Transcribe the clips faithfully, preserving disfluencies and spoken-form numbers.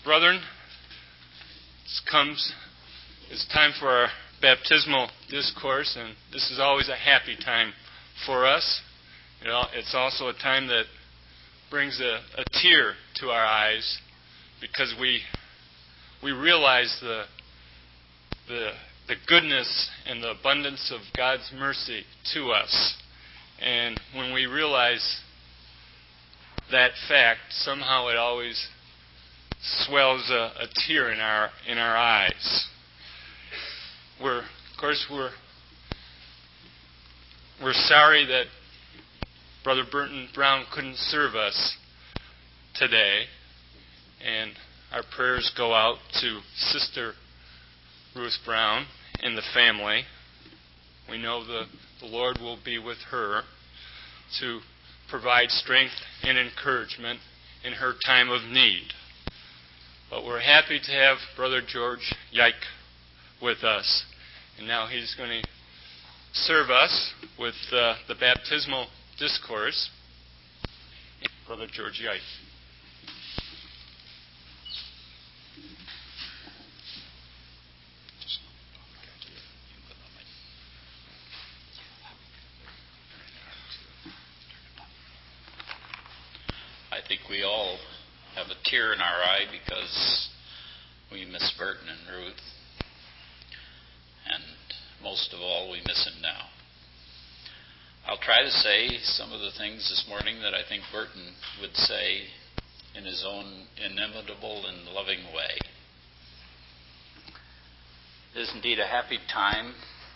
Brethren, this comes, it's time for our baptismal discourse, and this is always a happy time for us. You know, it's also a time that brings a, a tear to our eyes because we we realize the the the goodness and the abundance of God's mercy to us. And when we realize that fact, somehow it always swells a, a tear in our in our eyes. We're, of course, we're we're sorry that Brother Burton Brown couldn't serve us today, and our prayers go out to Sister Ruth Brown and the family. We know the, the Lord will be with her to provide strength and encouragement in her time of need. But we're happy to have Brother George Yike with us. And now he's going to serve us with uh, the baptismal discourse. Brother George Yike. I think we all have a tear in our eye because we miss Burton and Ruth. And most of all, we miss him now. I'll try to say some of the things this morning that I think Burton would say in his own inimitable and loving way. It is indeed a happy time.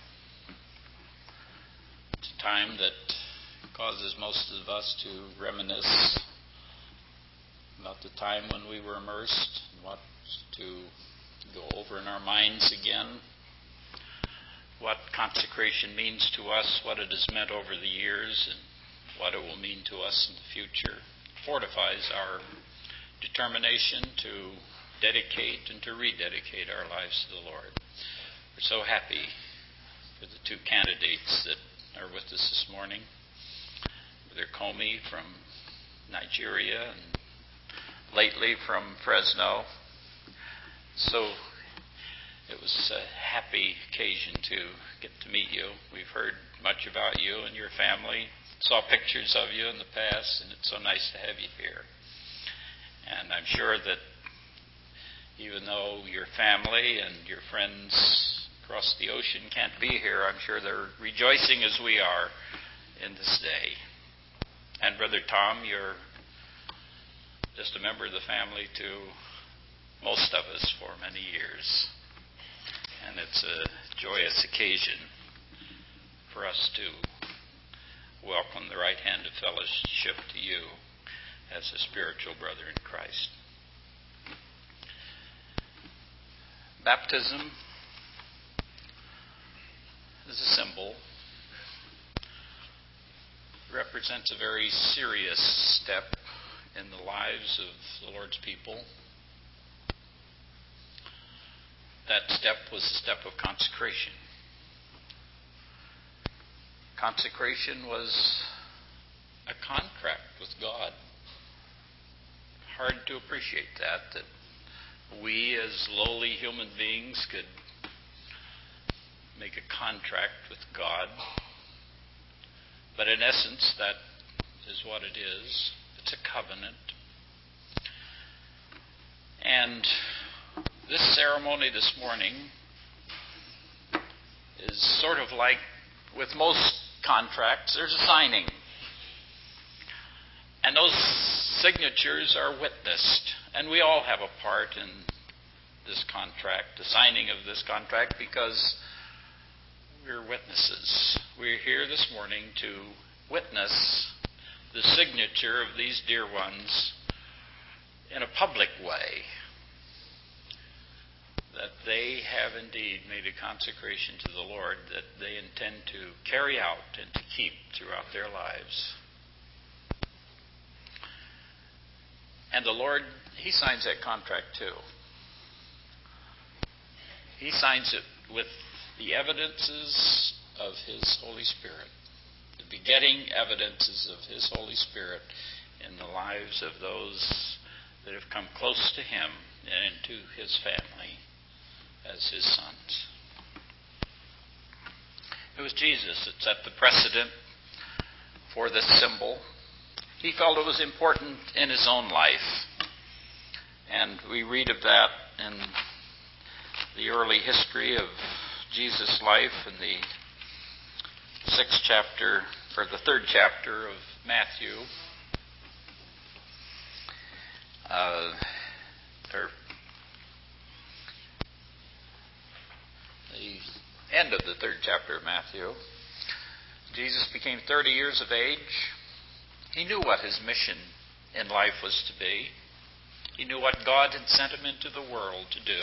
It's a time that causes most of us to reminisce about the time when we were immersed, and what to go over in our minds again, what consecration means to us, what it has meant over the years, and what it will mean to us in the future. It fortifies our determination to dedicate and to rededicate our lives to the Lord. We're so happy for the two candidates that are with us this morning. Brother Comey from Nigeria and lately from Fresno. So it was a happy occasion to get to meet you. We've heard much about you and your family, saw pictures of you in the past, and it's so nice to have you here. And I'm sure that even though your family and your friends across the ocean can't be here, I'm sure they're rejoicing as we are in this day. And Brother Tom, you're just a member of the family to most of us for many years. And it's a joyous occasion for us to welcome the right hand of fellowship to you as a spiritual brother in Christ. Baptism is a symbol. It represents a very serious step in the lives of the Lord's people. That step was the step of consecration. Consecration was a contract with God. Hard to appreciate that, that we as lowly human beings could make a contract with God. But in essence, that is what it is. It's a covenant. And this ceremony this morning is sort of like, with most contracts, there's a signing. And those signatures are witnessed. And we all have a part in this contract, the signing of this contract, because we're witnesses. We're here this morning to witness the signature of these dear ones in a public way, that they have indeed made a consecration to the Lord that they intend to carry out and to keep throughout their lives. And the Lord, He signs that contract too. He signs it with the evidences of His Holy Spirit, the begetting evidences of His Holy Spirit in the lives of those that have come close to Him and into his family as his sons. It was Jesus that set the precedent for this symbol. He felt it was important in his own life. And we read of that in the early history of Jesus' life in the sixth chapter, or the third chapter of Matthew. Uh, or the end of the third chapter of Matthew. Jesus became thirty years of age. He knew what his mission in life was to be. He knew what God had sent him into the world to do.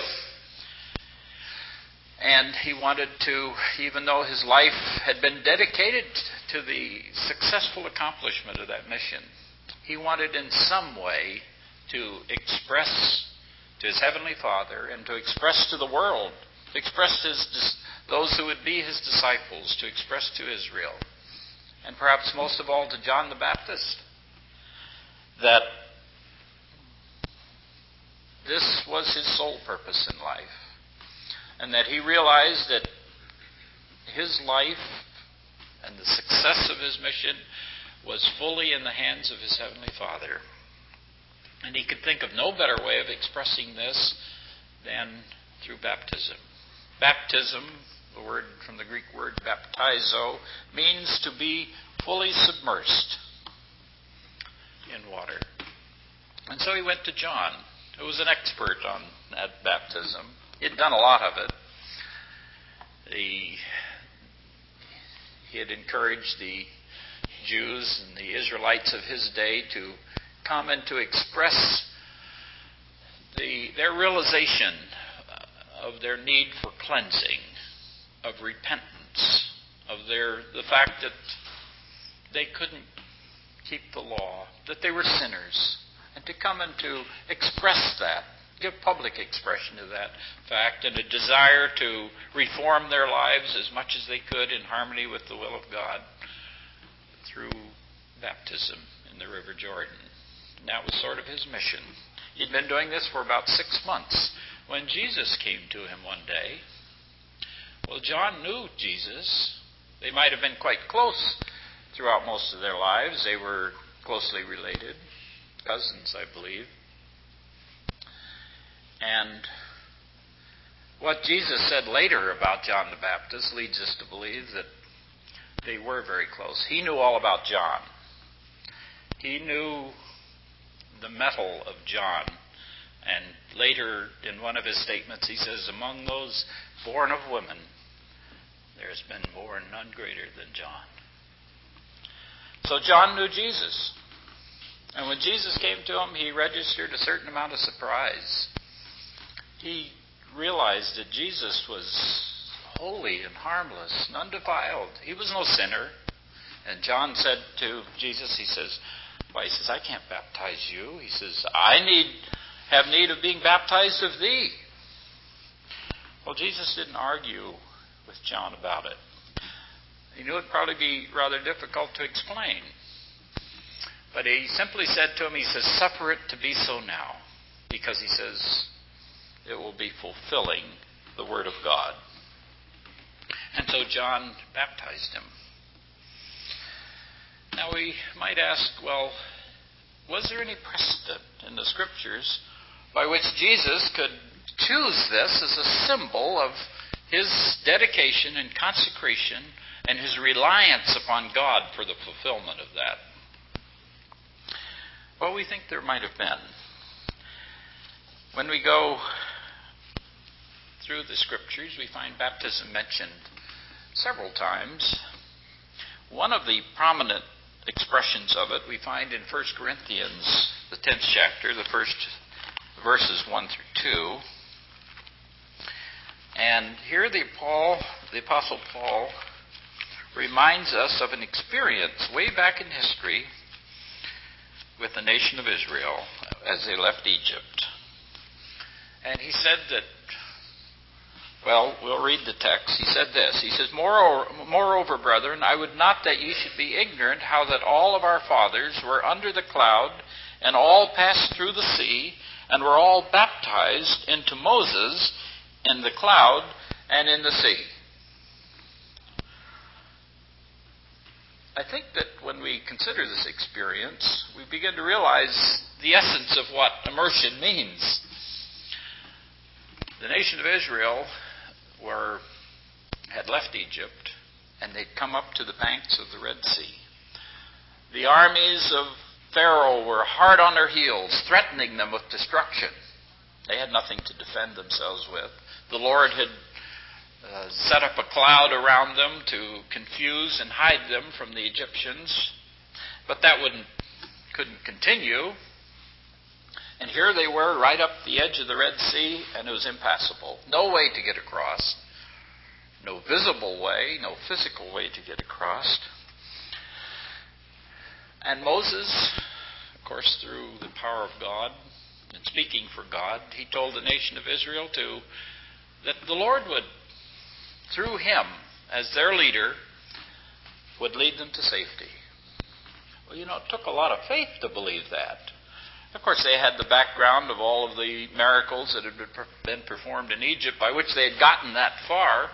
And he wanted to, even though his life had been dedicated to the successful accomplishment of that mission, he wanted in some way to express to his heavenly Father and to express to the world, to express to his, those who would be his disciples, to express to Israel, and perhaps most of all to John the Baptist, that this was his sole purpose in life, and that he realized that his life and the success of his mission was fully in the hands of his heavenly Father. And he could think of no better way of expressing this than through baptism. Baptism, the word from the Greek word baptizo, means to be fully submersed in water. And so he went to John, who was an expert on that baptism. He had done a lot of it. He, he had encouraged the Jews and the Israelites of his day to come and to express the, their realization of their need for cleansing, of repentance, of their the fact that they couldn't keep the law, that they were sinners, and to come and to express that, give public expression to that fact, and a desire to reform their lives as much as they could in harmony with the will of God through baptism in the River Jordan. And that was sort of his mission. He'd been doing this for about six months when Jesus came to him one day. Well, John knew Jesus. They might have been quite close throughout most of their lives. They were closely related, cousins, I believe. And what Jesus said later about John the Baptist leads us to believe that they were very close. He knew all about John. He knew the mettle of John. And later, in one of his statements, he says, among those born of women, there has been born none greater than John. So John knew Jesus. And when Jesus came to him, he registered a certain amount of surprise. He realized that Jesus was holy and harmless and undefiled. He was no sinner. And John said to Jesus, he says, why, he says, I can't baptize you. He says, I need have need of being baptized of thee. Well, Jesus didn't argue with John about it. He knew it would probably be rather difficult to explain. But he simply said to him, he says, suffer it to be so now. Because he says, it will be fulfilling the Word of God. And so John baptized him. Now we might ask, well, was there any precedent in the Scriptures by which Jesus could choose this as a symbol of his dedication and consecration and his reliance upon God for the fulfillment of that? Well, we think there might have been. When we go through the Scriptures, we find baptism mentioned several times. One of the prominent expressions of it we find in First Corinthians, the tenth chapter, the first verses one through two. And here the Paul, the Apostle Paul reminds us of an experience way back in history with the nation of Israel as they left Egypt. And he said that, well, we'll read the text. He said this. He says, Moreover, moreover, brethren, I would not that ye should be ignorant how that all of our fathers were under the cloud, and all passed through the sea, and were all baptized into Moses in the cloud and in the sea. I think that when we consider this experience, we begin to realize the essence of what immersion means. The nation of Israel were had left Egypt, and they'd come up to the banks of the Red Sea. The armies of Pharaoh were hard on their heels, threatening them with destruction. They had nothing to defend themselves with. The Lord had uh, set up a cloud around them to confuse and hide them from the Egyptians, but that wouldn't couldn't continue. And here they were, right up the edge of the Red Sea, and it was impassable. No way to get across. No visible way, no physical way to get across. And Moses, of course, through the power of God, and speaking for God, he told the nation of Israel to that the Lord would, through him, as their leader, would lead them to safety. Well, you know, it took a lot of faith to believe that. Of course, they had the background of all of the miracles that had been performed in Egypt by which they had gotten that far.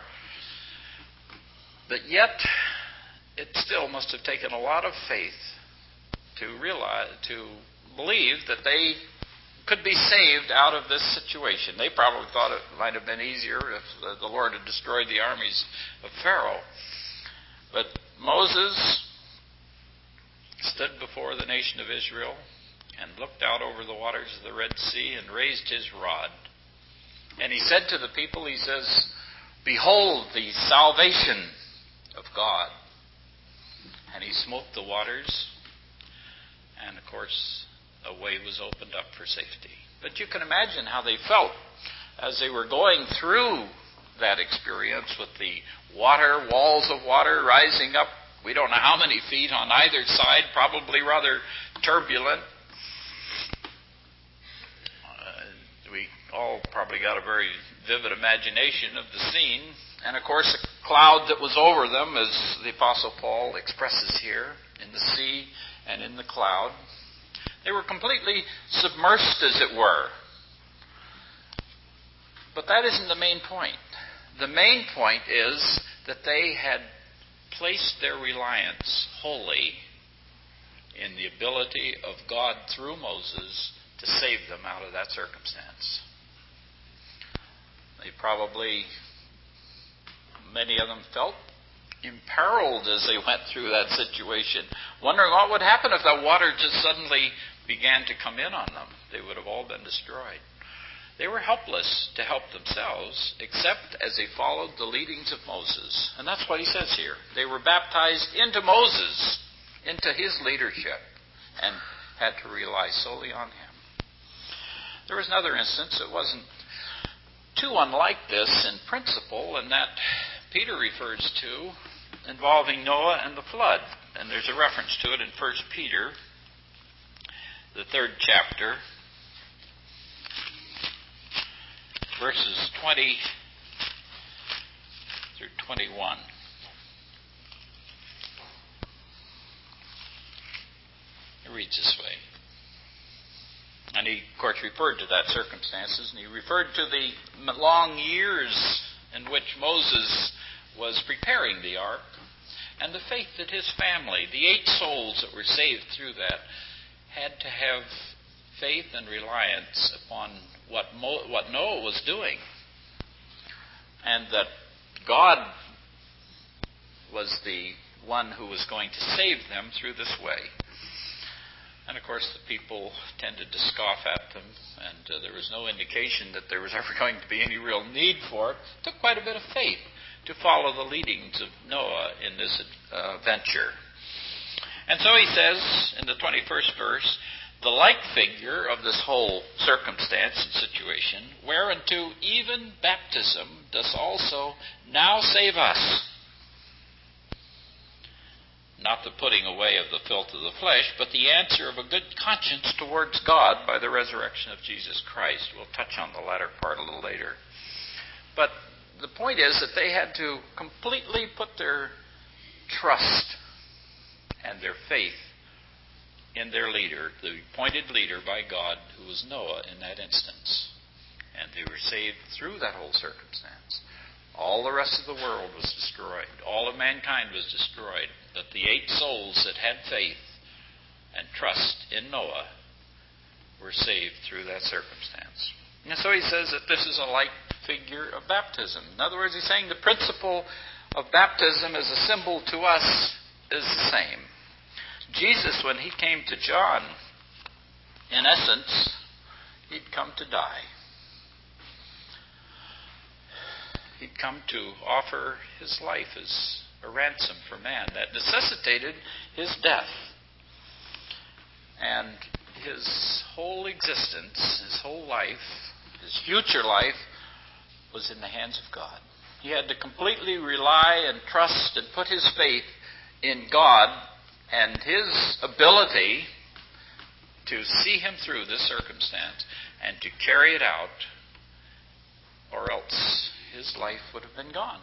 But yet, it still must have taken a lot of faith to realize, to believe that they could be saved out of this situation. They probably thought it might have been easier if the Lord had destroyed the armies of Pharaoh. But Moses stood before the nation of Israel and looked out over the waters of the Red Sea and raised his rod. And he said to the people, he says, "Behold the salvation of God." And he smote the waters, and of course a way was opened up for safety. But you can imagine how they felt as they were going through that experience with the water, walls of water rising up, we don't know how many feet on either side, probably rather turbulent. Uh, we all probably got a very vivid imagination of the scene. And of course a cloud that was over them, as the Apostle Paul expresses here, in the sea and in the cloud. They were completely submersed, as it were. But that isn't the main point. The main point is that they had placed their reliance wholly in the ability of God through Moses to save them out of that circumstance. They probably, many of them felt imperiled as they went through that situation, wondering what would happen if that water just suddenly began to come in on them. They would have all been destroyed. They were helpless to help themselves, except as they followed the leadings of Moses. And that's what he says here. They were baptized into Moses, into his leadership, and had to rely solely on him. There was another instance that wasn't too unlike this in principle, and that Peter refers to, involving Noah and the flood. And there's a reference to it in First Peter, the third chapter, verses twenty through twenty-one. It reads this way. And he, of course, referred to that circumstances, and he referred to the long years in which Moses was preparing the ark, and the faith that his family, the eight souls that were saved through that, had to have faith and reliance upon what Mo, what Noah was doing, and that God was the one who was going to save them through this way. And of course the people tended to scoff at them, and uh, there was no indication that there was ever going to be any real need for it. It took quite a bit of faith to follow the leadings of Noah in this uh, venture. And so he says in the twenty-first verse, "The like figure of this whole circumstance and situation, whereunto even baptism does also now save us. Not the putting away of the filth of the flesh, but the answer of a good conscience towards God by the resurrection of Jesus Christ." We'll touch on the latter part a little later. But the point is that they had to completely put their trust and their faith in their leader, the appointed leader by God, who was Noah in that instance. And they were saved through that whole circumstance. All the rest of the world was destroyed. All of mankind was destroyed. But the eight souls that had faith and trust in Noah were saved through that circumstance. And so he says that this is a like figure of baptism. In other words, he's saying the principle of baptism as a symbol to us is the same. Jesus, when he came to John, in essence, he'd come to die. He'd come to offer his life as a ransom for man that necessitated his death. And his whole existence, his whole life, his future life, was in the hands of God. He had to completely rely and trust and put his faith in God and his ability to see him through this circumstance and to carry it out, or else his life would have been gone.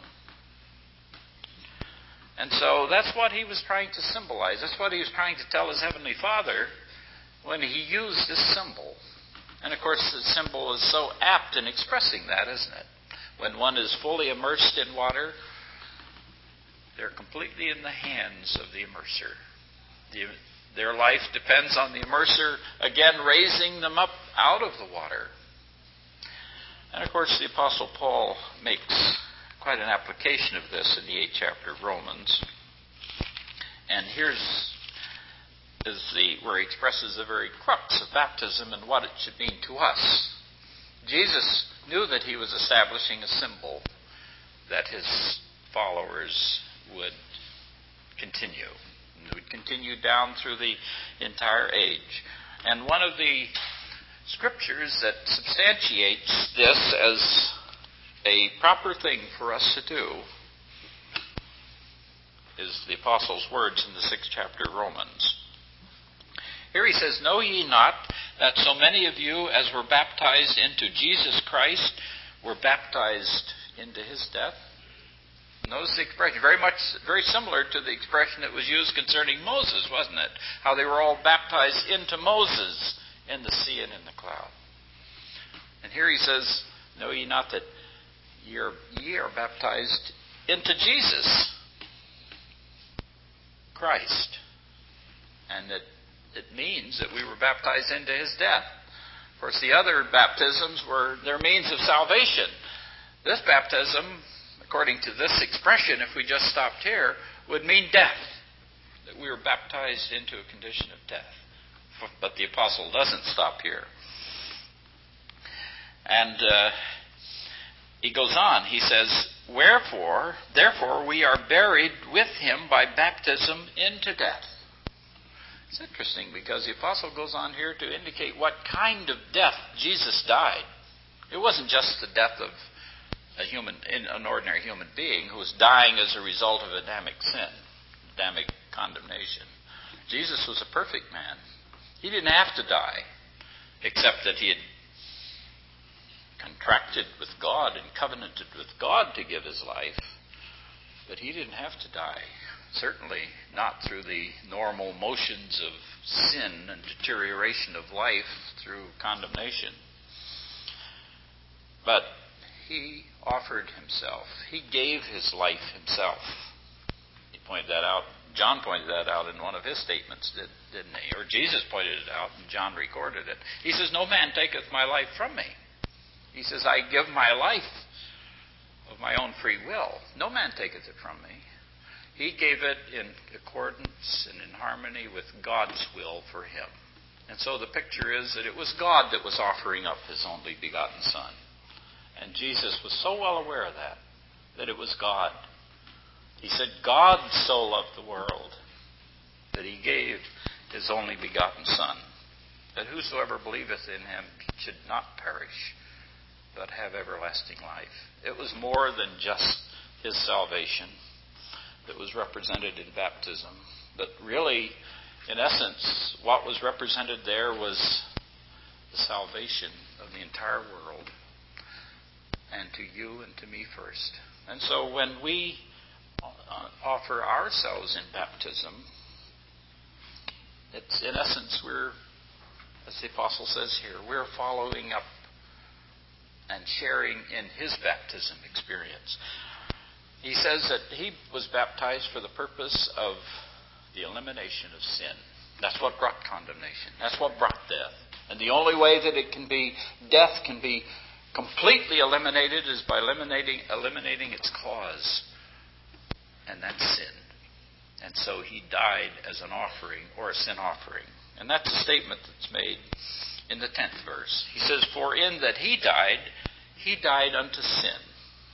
And so that's what he was trying to symbolize. That's what he was trying to tell his Heavenly Father when he used this symbol. And of course, the symbol is so apt in expressing that, isn't it? When one is fully immersed in water, they're completely in the hands of the immerser. The, their life depends on the immerser, again, raising them up out of the water. And of course, the Apostle Paul makes quite an application of this in the eighth chapter of Romans. And here's is the where he expresses the very crux of baptism and what it should mean to us. Jesus knew that he was establishing a symbol that his followers would continue. And would continue down through the entire age. And one of the scriptures that substantiates this as a proper thing for us to do is the Apostle's words in the sixth chapter of Romans. Here he says, "Know ye not that so many of you as were baptized into Jesus Christ were baptized into his death?" Notice the expression, very much, very similar to the expression that was used concerning Moses, wasn't it? How they were all baptized into Moses in the sea and in the cloud. And here he says, "Know ye not that ye are, ye are baptized into Jesus Christ?" And that it means that we were baptized into his death. Of course, the other baptisms were their means of salvation. This baptism, according to this expression, if we just stopped here, would mean death. That we were baptized into a condition of death. But the apostle doesn't stop here. And uh, he goes on. He says, "Wherefore, therefore we are buried with him by baptism into death." It's interesting because the apostle goes on here to indicate what kind of death Jesus died. It wasn't just the death of a human, an ordinary human being who was dying as a result of Adamic sin, Adamic condemnation. Jesus was a perfect man. He didn't have to die, except that he had contracted with God and covenanted with God to give his life. But he didn't have to die. Certainly not through the normal motions of sin and deterioration of life through condemnation. But he offered himself. He gave his life himself. He pointed that out. John pointed that out in one of his statements, did, didn't he? Or Jesus pointed it out, and John recorded it. He says, "No man taketh my life from me." He says, "I give my life of my own free will. No man taketh it from me." He gave it in accordance and in harmony with God's will for him. And so the picture is that it was God that was offering up his only begotten Son. And Jesus was so well aware of that, that it was God. He said, "God so loved the world that he gave his only begotten Son, that whosoever believeth in him should not perish, but have everlasting life." It was more than just his salvation that was represented in baptism. But really, in essence, what was represented there was the salvation of the entire world. And to you and to me first. And so when we offer ourselves in baptism, It's, in essence, we're, as the apostle says here, we're following up and sharing in his baptism experience. He says that he was baptized for the purpose of the elimination of sin. That's what brought condemnation. That's what brought death. And the only way that it can be, death can be completely eliminated is by eliminating, eliminating its cause. And that's sin. And so he died as an offering, or a sin offering. And that's a statement that's made in the tenth verse. He says, for in that he died, he died unto sin.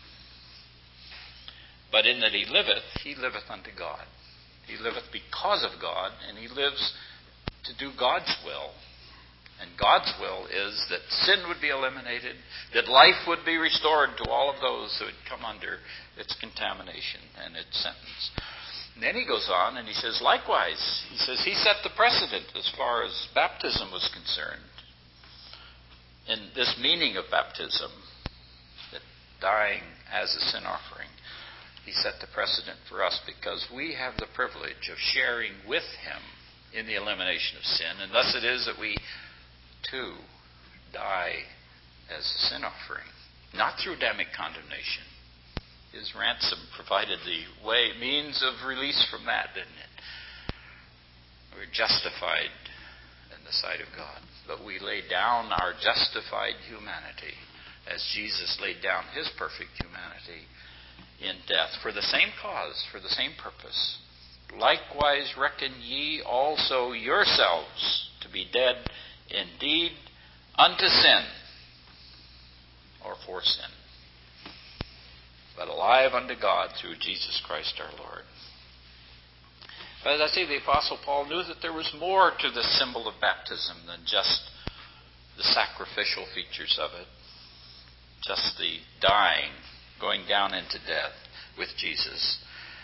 But in that he liveth, he liveth unto God. He liveth because of God, and he lives to do God's will. And God's will is that sin would be eliminated, that life would be restored to all of those who had come under its contamination and its sentence. And then he goes on and he says, likewise, he says he set the precedent as far as baptism was concerned. In this meaning of baptism, that dying as a sin offering, he set the precedent for us because we have the privilege of sharing with him in the elimination of sin. And thus it is that we, too, die as a sin offering. Not through Adamic condemnation. His ransom provided the way, means of release from that, didn't it? We're justified in the sight of God. But we lay down our justified humanity as Jesus laid down his perfect humanity in death for the same cause, for the same purpose. Likewise reckon ye also yourselves to be dead indeed unto sin, or for sin, but alive unto God through Jesus Christ our Lord. But as I say, the Apostle Paul knew that there was more to the symbol of baptism than just the sacrificial features of it, just the dying, going down into death with Jesus.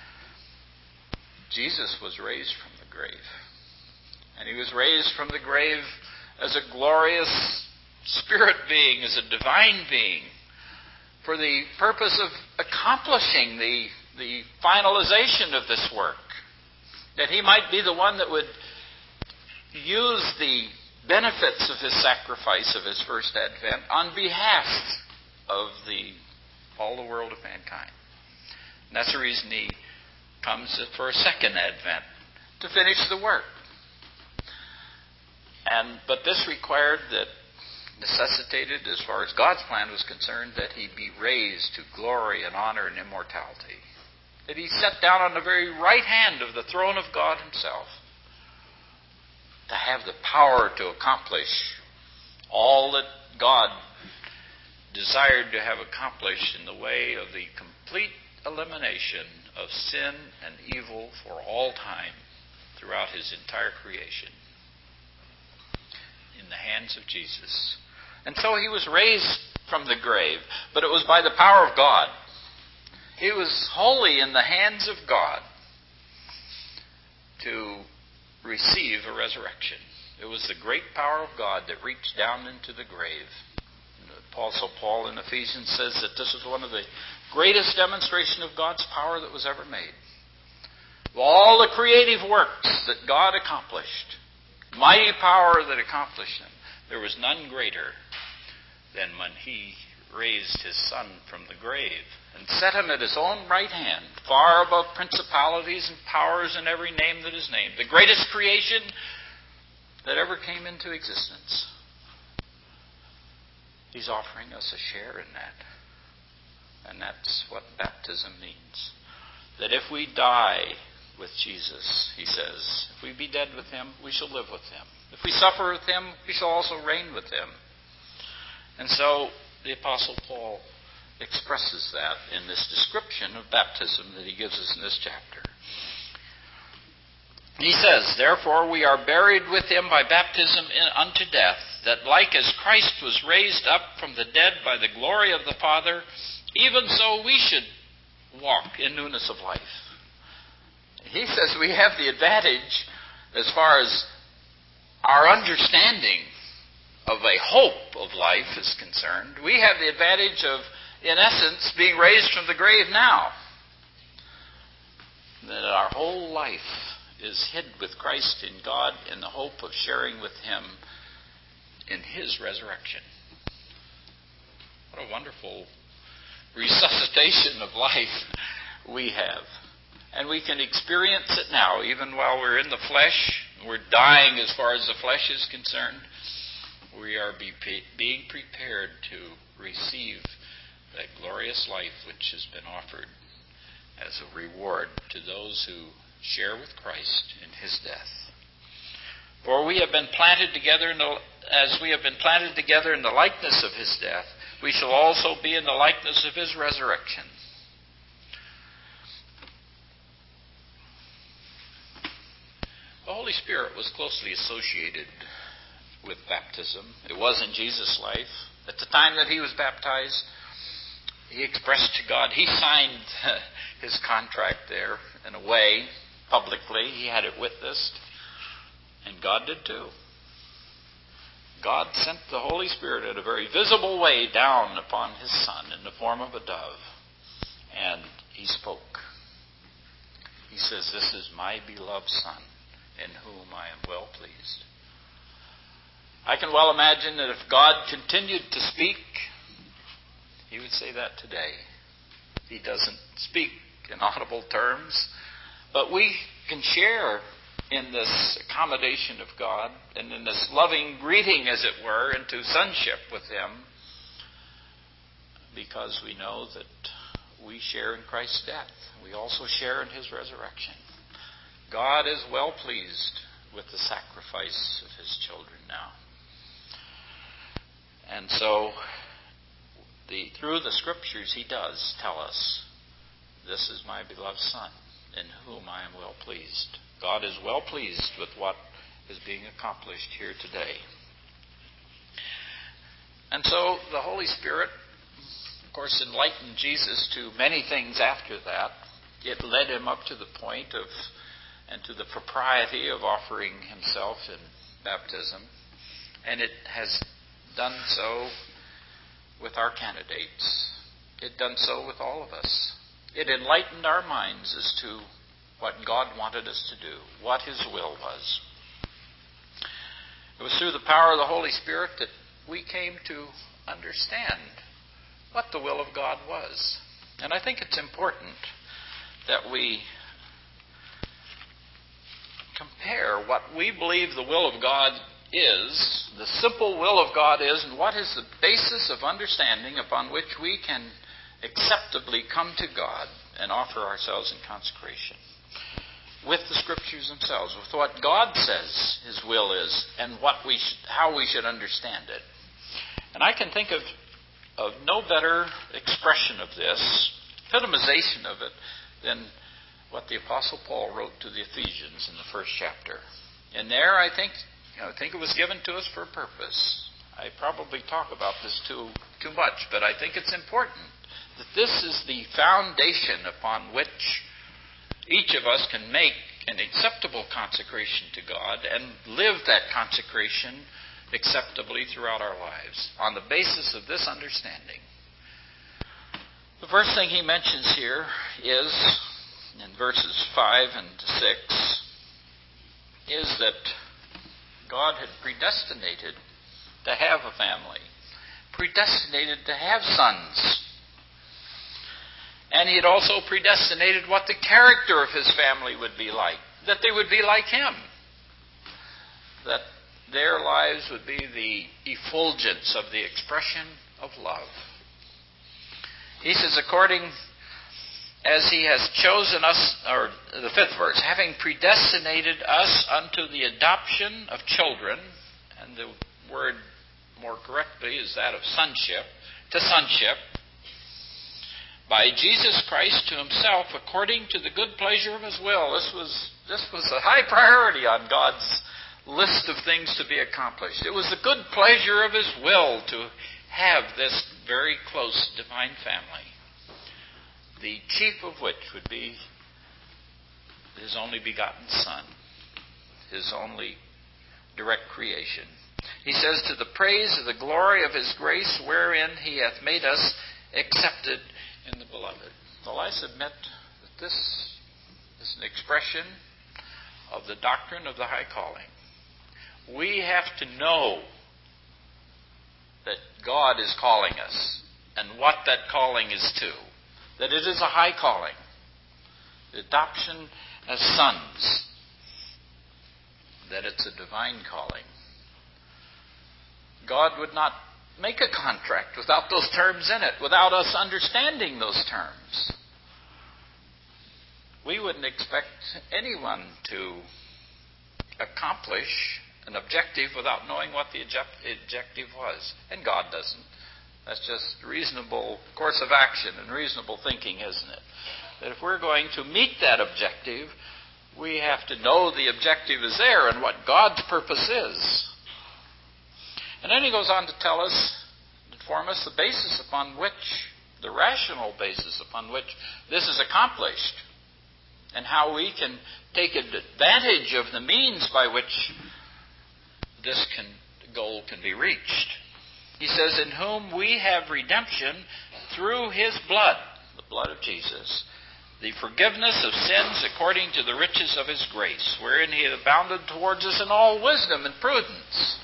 Jesus was raised from the grave. And he was raised from the grave as a glorious spirit being, as a divine being, for the purpose of accomplishing the, the finalization of this work. That he might be the one that would use the benefits of his sacrifice of his first advent on behalf of the all the world of mankind. And that's the reason he comes for a second advent, to finish the work. And but this required that, necessitated, as far as God's plan was concerned, that he be raised to glory and honor and immortality. That he sat down on the very right hand of the throne of God himself, to have the power to accomplish all that God desired to have accomplished in the way of the complete elimination of sin and evil for all time throughout his entire creation in the hands of Jesus. And so he was raised from the grave, but it was by the power of God. He was wholly in the hands of God to receive a resurrection. It was the great power of God that reached down into the grave. Apostle Paul in Ephesians says that this is one of the greatest demonstrations of God's power that was ever made. Of all the creative works that God accomplished, mighty power that accomplished them, there was none greater than when he raised his Son from the grave and set him at his own right hand, far above principalities and powers and every name that is named. The greatest creation that ever came into existence. He's offering us a share in that. And that's what baptism means. That if we die with Jesus, he says, if we be dead with him, we shall live with him. If we suffer with him, we shall also reign with him. And so the Apostle Paul expresses that in this description of baptism that he gives us in this chapter. He says, therefore we are buried with him by baptism in, unto death, that like as Christ was raised up from the dead by the glory of the Father, even so we should walk in newness of life. He says we have the advantage as far as our understanding of a hope of life is concerned. We have the advantage of, in essence, being raised from the grave now. That our whole life is hid with Christ in God in the hope of sharing with Him in His resurrection. What a wonderful resuscitation of life we have. And we can experience it now, even while we're in the flesh. We're dying as far as the flesh is concerned. We are be, being prepared to receive that glorious life which has been offered as a reward to those who share with Christ in His death. For we have been planted together in the, as we have been planted together in the likeness of His death, we shall also be in the likeness of His resurrection. The Holy Spirit was closely associated with baptism. It was in Jesus' life. At the time that He was baptized, He expressed to God, He signed His contract there in a way, publicly. He had it witnessed. And God did too. God sent the Holy Spirit in a very visible way down upon His Son in the form of a dove. And He spoke. He says, "This is my beloved Son, in whom I am well pleased." I can well imagine that if God continued to speak, He would say that today. He doesn't speak in audible terms, but we can share in this accommodation of God and in this loving greeting, as it were, into sonship with Him, because we know that we share in Christ's death. We also share in His resurrection. God is well pleased with the sacrifice of His children now. And so, the, through the Scriptures, He does tell us, "This is my beloved Son, in whom I am well pleased." God is well pleased with what is being accomplished here today. And so, the Holy Spirit, of course, enlightened Jesus to many things after that. It led Him up to the point of, and to the propriety of offering Himself in baptism. And it has done so with our candidates. It done so with all of us. It enlightened our minds as to what God wanted us to do, what His will was. It was through the power of the Holy Spirit that we came to understand what the will of God was. And I think it's important that we compare what we believe the will of God is, the simple will of God is, and what is the basis of understanding upon which we can acceptably come to God and offer ourselves in consecration, with the Scriptures themselves, with what God says His will is, and what we should, how we should understand it. And I can think of, of no better expression of this, epitomization of it, than what the Apostle Paul wrote to the Ephesians in the first chapter. And there, I think, you know, I think it was given to us for a purpose. I probably talk about this too too much, but I think it's important that this is the foundation upon which each of us can make an acceptable consecration to God and live that consecration acceptably throughout our lives on the basis of this understanding. The first thing he mentions here is, in verses five and six, is that God had predestinated to have a family, predestinated to have sons. And He had also predestinated what the character of His family would be like, that they would be like Him, that their lives would be the effulgence of the expression of love. He says, according as He has chosen us, or the fifth verse, having predestinated us unto the adoption of children, and the word more correctly is that of sonship, to sonship, by Jesus Christ to Himself, according to the good pleasure of His will. This was this was a high priority on God's list of things to be accomplished. It was the good pleasure of His will to have this very close divine family, the chief of which would be His only begotten Son, His only direct creation. He says, to the praise of the glory of His grace, wherein He hath made us accepted in the Beloved. Well, I submit that this is an expression of the doctrine of the high calling. We have to know that God is calling us and what that calling is to. That it is a high calling. The adoption as sons. That it's a divine calling. God would not make a contract without those terms in it, without us understanding those terms. We wouldn't expect anyone to accomplish an objective without knowing what the objective was. And God doesn't. That's just reasonable course of action and reasonable thinking, isn't it? That if we're going to meet that objective, we have to know the objective is there and what God's purpose is. And then he goes on to tell us, inform us the basis upon which, the rational basis upon which this is accomplished, and how we can take advantage of the means by which this can, goal can be reached. He says, in whom we have redemption through his blood, the blood of Jesus, the forgiveness of sins according to the riches of his grace, wherein he hath abounded towards us in all wisdom and prudence.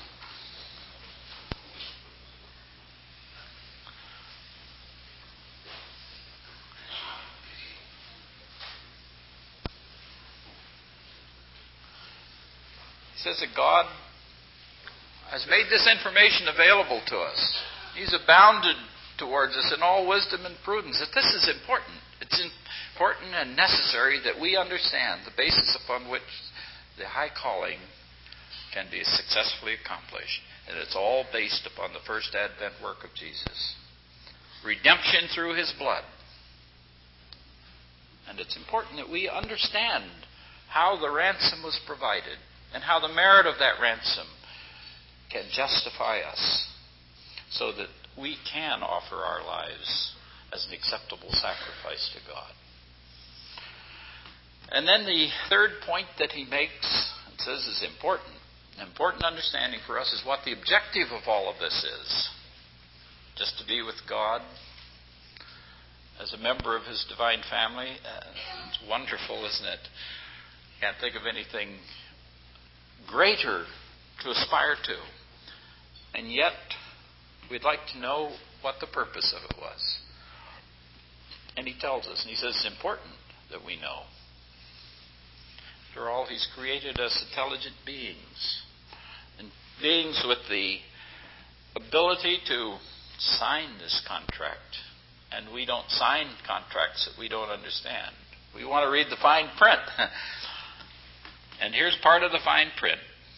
He says that God has made this information available to us. He's abounded towards us in all wisdom and prudence. That this is important. It's important and necessary that we understand the basis upon which the high calling can be successfully accomplished. And it's all based upon the first Advent work of Jesus. Redemption through his blood. And it's important that we understand how the ransom was provided and how the merit of that ransom can justify us so that we can offer our lives as an acceptable sacrifice to God. And then the third point that he makes, and says is important, an important understanding for us is what the objective of all of this is. Just to be with God as a member of his divine family. Uh, it's wonderful, isn't it? Can't think of anything greater to aspire to. And yet, we'd like to know what the purpose of it was. And he tells us, and he says it's important that we know. After all, he's created us intelligent beings. And beings with the ability to sign this contract. And we don't sign contracts that we don't understand. We want to read the fine print. And here's part of the fine print.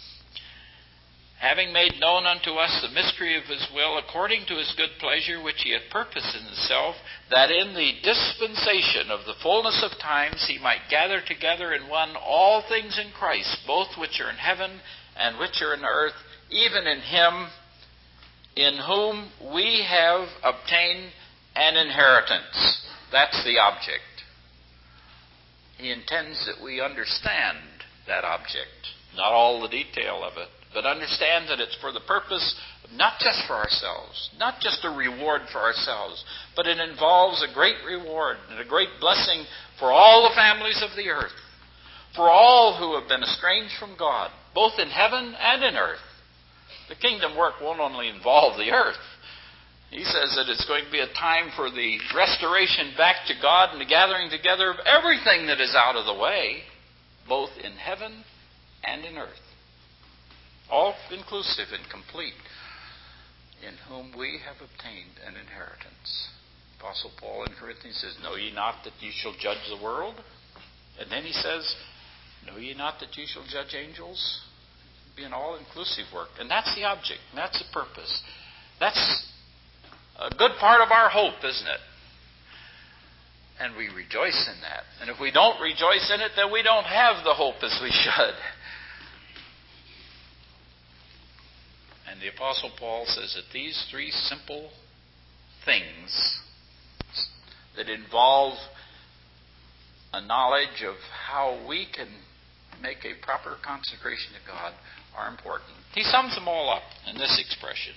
Having made known unto us the mystery of his will, according to his good pleasure, which he hath purposed in himself, that in the dispensation of the fullness of times he might gather together in one all things in Christ, both which are in heaven and which are in earth, even in him, in whom we have obtained an inheritance. That's the object. He intends that we understand that object, not all the detail of it, but understand that it's for the purpose of not just for ourselves, not just a reward for ourselves, but it involves a great reward and a great blessing for all the families of the earth, for all who have been estranged from God, both in heaven and in earth. The kingdom work won't only involve the earth. He says that it's going to be a time for the restoration back to God and the gathering together of everything that is out of the way, both in heaven and in earth. All inclusive and complete, in whom we have obtained an inheritance. Apostle Paul in Corinthians says, know ye not that ye shall judge the world? And then he says, know ye not that ye shall judge angels? It'll be an all-inclusive work. And that's the object, and that's the purpose. That's a good part of our hope, isn't it? And we rejoice in that. And if we don't rejoice in it, then we don't have the hope as we should. And the Apostle Paul says that these three simple things that involve a knowledge of how we can make a proper consecration to God are important. He sums them all up in this expression.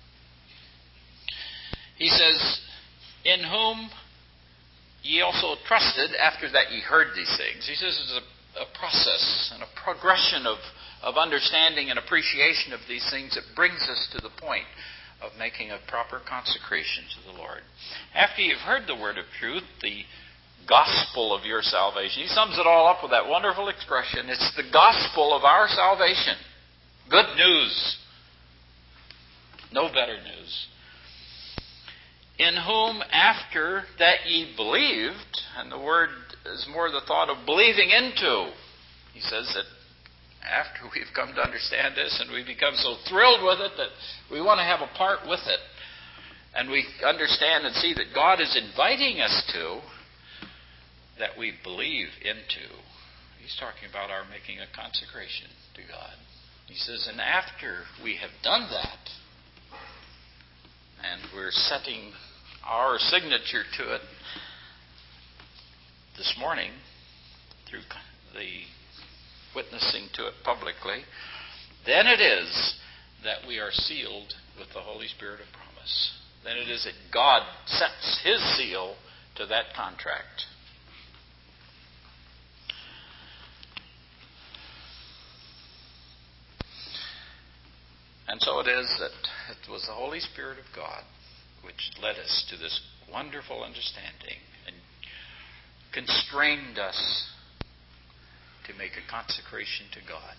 He says, in whom ye also trusted after that ye heard these things. He says there's a a process and a progression of, of understanding and appreciation of these things that brings us to the point of making a proper consecration to the Lord. After you've heard the word of truth, the gospel of your salvation, he sums it all up with that wonderful expression. It's the gospel of our salvation. Good news. No better news. In whom after that ye believed, and the word is more the thought of believing into. He says that after we've come to understand this and we become so thrilled with it that we want to have a part with it, and we understand and see that God is inviting us to, that we believe into. He's talking about our making a consecration to God. He says, and after we have done that, and we're setting our signature to it this morning through the witnessing to it publicly, then it is that we are sealed with the Holy Spirit of promise. Then it is that God sets His seal to that contract. And so it is that it was the Holy Spirit of God which led us to this wonderful understanding and constrained us to make a consecration to God.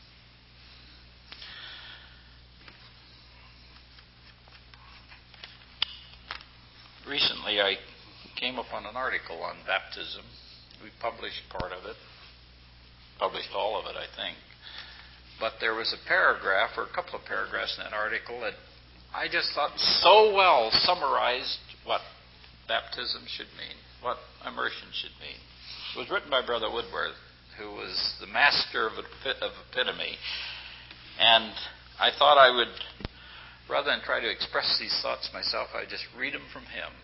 Recently I came upon an article on baptism. We published part of it, published all of it, I think. But there was a paragraph, or a couple of paragraphs in that article that I just thought so well summarized what baptism should mean, what immersion should mean. It was written by Brother Woodworth, who was the master of, of epitome. And I thought I would, rather than try to express these thoughts myself, I'd just read them from him.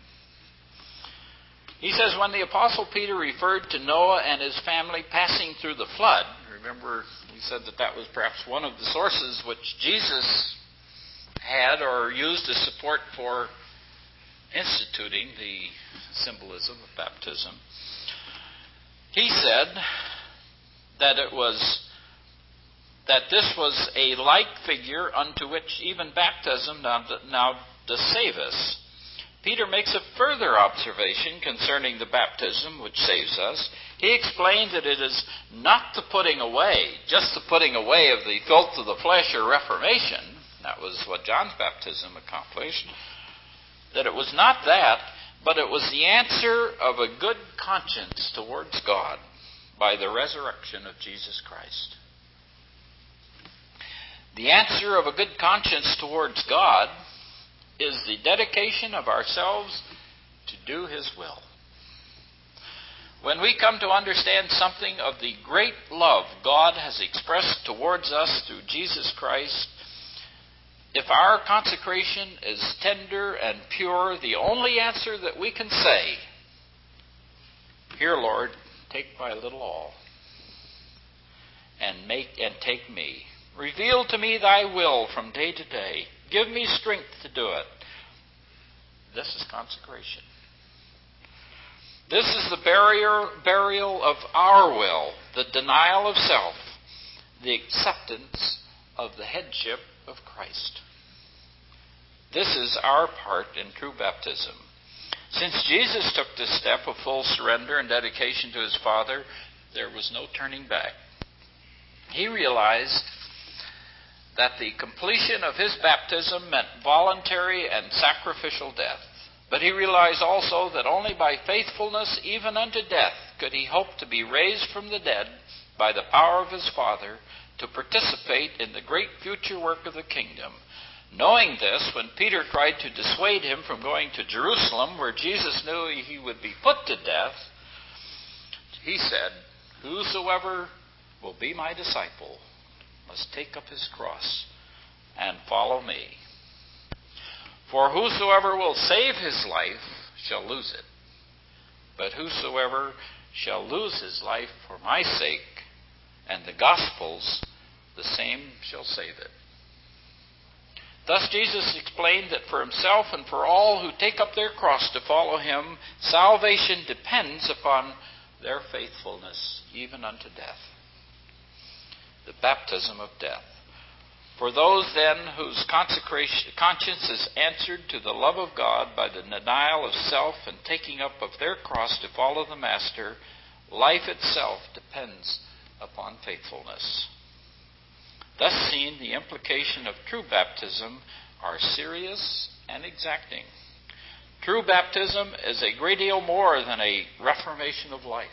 He says, when the Apostle Peter referred to Noah and his family passing through the flood, remember he said that that was perhaps one of the sources which Jesus had or used as support for instituting the symbolism of baptism. He said that it was that this was a like figure unto which even baptism now, now does save us. Peter makes a further observation concerning the baptism which saves us. He explained that it is not the putting away, just the putting away of the filth of the flesh or reformation. That was what John's baptism accomplished. That it was not that, but it was the answer of a good conscience towards God by the resurrection of Jesus Christ. The answer of a good conscience towards God is the dedication of ourselves to do His will. When we come to understand something of the great love God has expressed towards us through Jesus Christ, if our consecration is tender and pure, the only answer that we can say, here, Lord, take my little all and make and take me. Reveal to me thy will from day to day. Give me strength to do it. This is consecration. This is the burial, burial of our will, the denial of self, the acceptance of the headship of Christ. This is our part in true baptism. Since Jesus took this step of full surrender and dedication to His Father, there was no turning back. He realized that the completion of His baptism meant voluntary and sacrificial death. But He realized also that only by faithfulness even unto death could He hope to be raised from the dead by the power of His Father to participate in the great future work of the kingdom. Knowing this, when Peter tried to dissuade him from going to Jerusalem, where Jesus knew he would be put to death, he said, whosoever will be my disciple must take up his cross and follow me. For whosoever will save his life shall lose it. But whosoever shall lose his life for my sake and the gospel's, the same shall save it. Thus Jesus explained that for himself and for all who take up their cross to follow him, salvation depends upon their faithfulness even unto death. The baptism of death. For those then whose consecration, conscience is answered to the love of God by the denial of self and taking up of their cross to follow the Master, life itself depends upon faithfulness. Thus seen, the implication of true baptism are serious and exacting. True baptism is a great deal more than a reformation of life.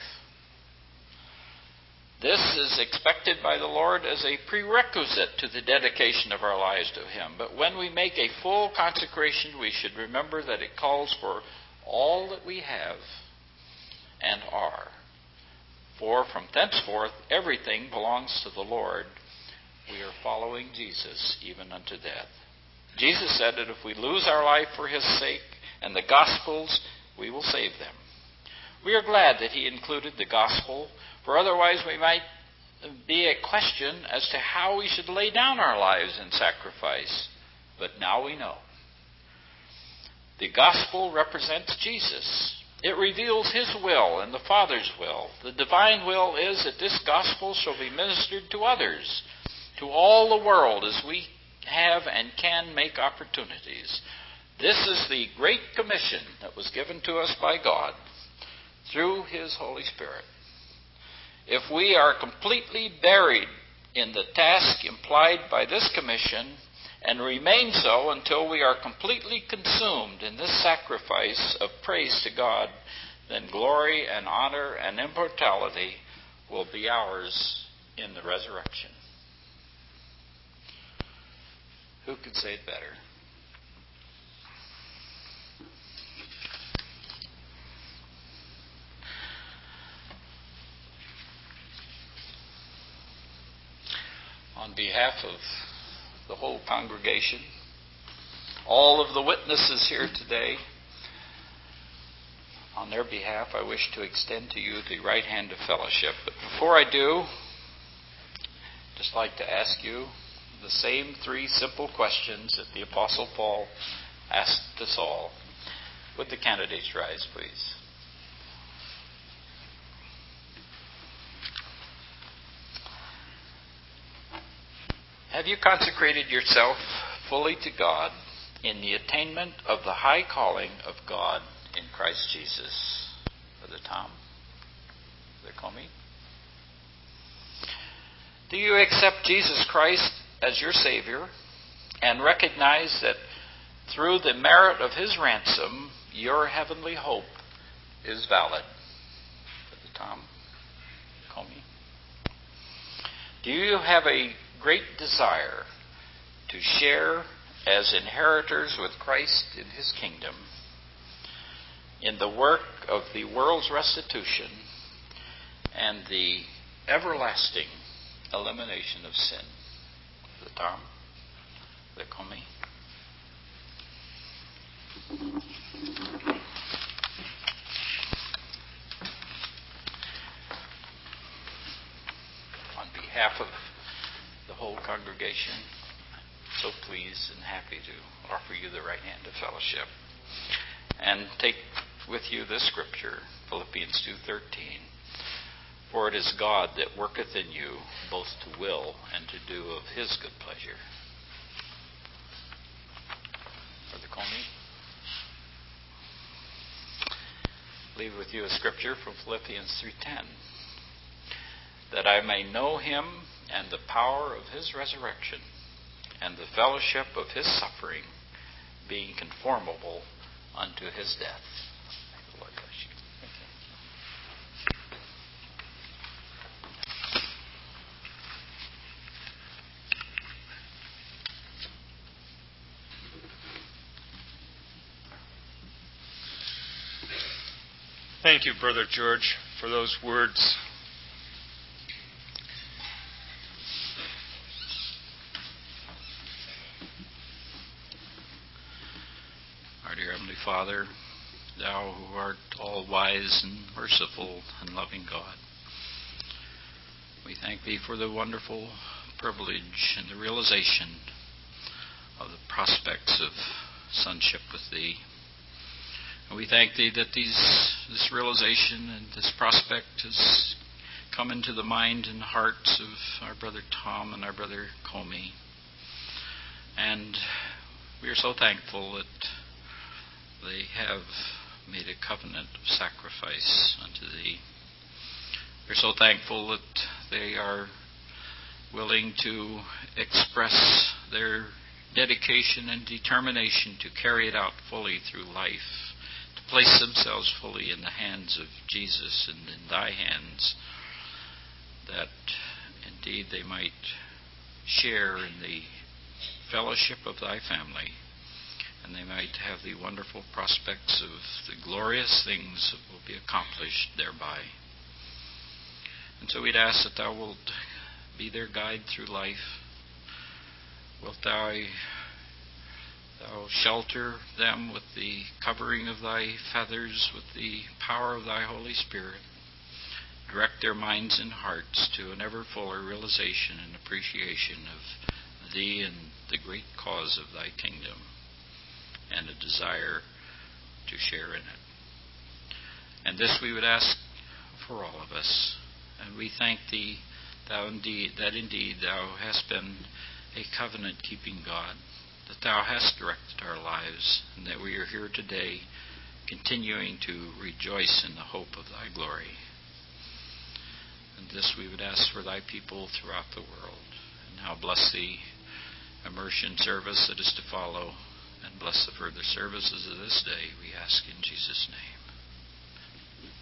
This is expected by the Lord as a prerequisite to the dedication of our lives to Him. But when we make a full consecration, we should remember that it calls for all that we have and are. For from thenceforth everything belongs to the Lord. We are following Jesus even unto death. Jesus said that if we lose our life for His sake and the Gospels, we will save them. We are glad that He included the Gospel, for otherwise we might be a question as to how we should lay down our lives in sacrifice. But now we know. The Gospel represents Jesus. It reveals His will and the Father's will. The divine will is that this Gospel shall be ministered to others, to all the world, as we have and can make opportunities. This is the great commission that was given to us by God through His Holy Spirit. If we are completely buried in the task implied by this commission and remain so until we are completely consumed in this sacrifice of praise to God, then glory and honor and immortality will be ours in the resurrection. Who could say it better? On behalf of the whole congregation, all of the witnesses here today, on their behalf, I wish to extend to you the right hand of fellowship. But before I do, I'd just like to ask you the same three simple questions that the Apostle Paul asked us all. Would the candidates rise, please? Have you consecrated yourself fully to God in the attainment of the high calling of God in Christ Jesus? Brother Tom? Brother Comey? Do you accept Jesus Christ as your Savior and recognize that through the merit of His ransom, your heavenly hope is valid? Brother Tom? Comey? Do you have a great desire to share as inheritors with Christ in His kingdom in the work of the world's restitution and the everlasting elimination of sin? The Tom? The Comey? On behalf of the whole congregation, so pleased and happy to offer you the right hand of fellowship. And take with you this scripture, Philippians two thirteen. For it is God that worketh in you both to will and to do of His good pleasure. Brother Comey? Leave with you a scripture from Philippians three ten. That I may know Him and the power of His resurrection, and the fellowship of His suffering, being conformable unto His death. May the Lord bless you. Thank you, Brother George, for those words. Father, Thou who art all-wise and merciful and loving God, we thank Thee for the wonderful privilege and the realization of the prospects of sonship with Thee. And we thank Thee that these this realization and this prospect has come into the mind and hearts of our brother Tom and our brother Comey. And we are so thankful that they have made a covenant of sacrifice unto Thee. We're so thankful that they are willing to express their dedication and determination to carry it out fully through life, to place themselves fully in the hands of Jesus and in Thy hands, that indeed they might share in the fellowship of Thy family, and they might have the wonderful prospects of the glorious things that will be accomplished thereby. And so we'd ask that Thou wilt be their guide through life. Wilt Thou, thou shelter them with the covering of Thy feathers, with the power of Thy Holy Spirit. Direct their minds and hearts to an ever fuller realization and appreciation of Thee and the great cause of Thy kingdom, and a desire to share in it. And this we would ask for all of us. And we thank Thee Thou indeed, that indeed Thou hast been a covenant-keeping God, that Thou hast directed our lives, and that we are here today continuing to rejoice in the hope of Thy glory. And this we would ask for Thy people throughout the world. And now bless the immersion service that is to follow, and bless the further services of this day, we ask in Jesus' name.